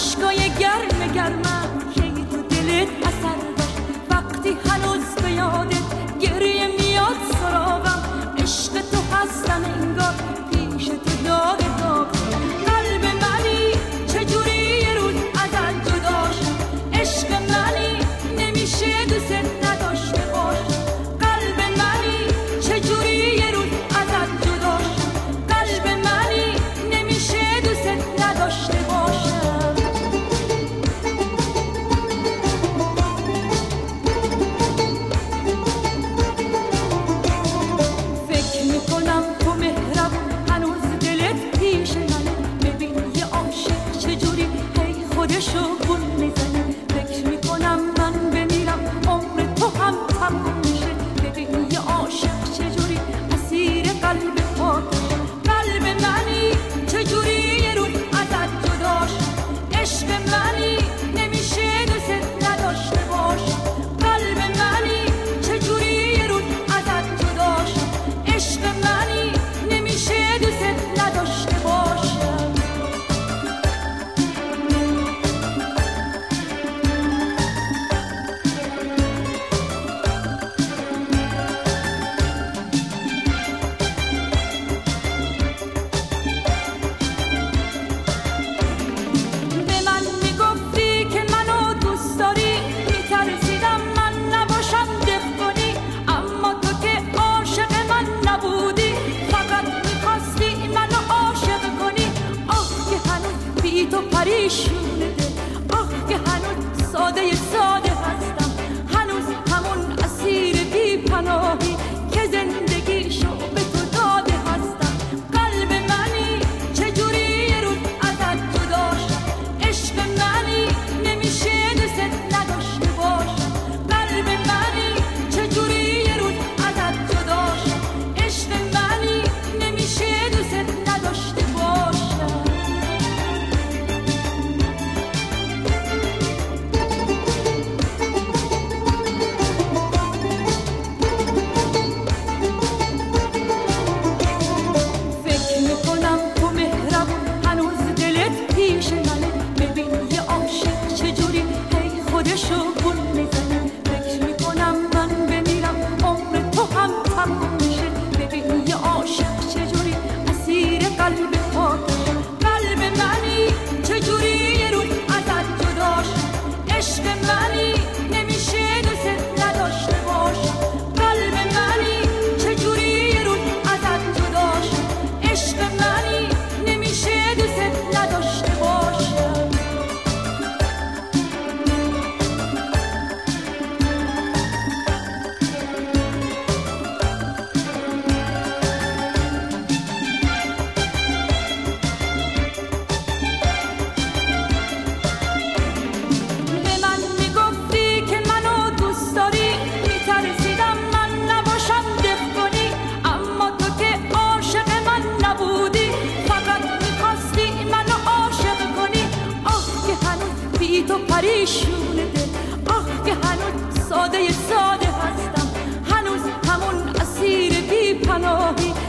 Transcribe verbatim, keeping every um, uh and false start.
عشقای گرم گرمم که تو دلت اثر داشت، وقتی هنوز به یادت گریه میاد سراغم، عشق تو هستم انگار پیش تو داغ داغ. قلب منی چجوری یه روز ازت جدا شد، عشق منی نمیشه دوست نداشته باشم. قلب منی چجوری یه روز ازت جدا شد، قلب منی نمیشه دوست نداشته باشم. فکر میکنم تو مهربون هنوز دلت پیش منه، ببین یه عاشق چجوری هی خودشو گول میزنه. فکر میکنم من بمیرم عمر تو هم تموم میشه، ببین یه عاشق چجوری اسیر قلب پاکشه. قلب منی چجوری یه روز ازت جدا شد، عشق منی نمیشه دوست نداشته باشم. قلب منی چجوری یه روز ازت جدا شد، عشق منی نمیشه دوست نداشته باشم. به من میگفتی که منو دوست داری، میترسیدم من نباشم دفگونی، اما تو که عاشق من نبودی، فقط میخواستی منو عاشق کنی. آه که هنوز بی تو پریشونه دل، آه که هنوز ساده ساده هستم، هنوز همون اسیر بی پناهی که زندگیشو به تو داده هستم. قلب منی چجوری یه روز ازت جدا شد، عشق منی نمیشه دوست نداشته باشم. قلب منی چجوری یه روز ازت جدا شد، عشق منی نمیشه دوست نداشته باشم. فکر میکنم تو مهربون هنوز دلت پیش منه، ببین یه عاشق چجوری هی خودشو گول میزنه. فکر میکنم من بمیرم عمر تو هم تموم میشه، ببین یه عاشق چجوری اسیر قلب پاکشه. قلب منی چجوری یه روز ازت جدا شد، عشق منی نمیشه دوست نداشته باشم. قلب منی چجوری یه روز ازت جدا شد، عشق منی نمیشه دوست نداشته باشم. به من میگفتی که منو دوست داری، میترسیدم من نباشم دفگونی، اما تو که عاشق من نبودی، فقط میخواستی منو عاشق کنی. آه که هنوز بی تو پریشونه دل، آه که هنوز ساده ساده هستم، هنوز همون اسیر بی پناهی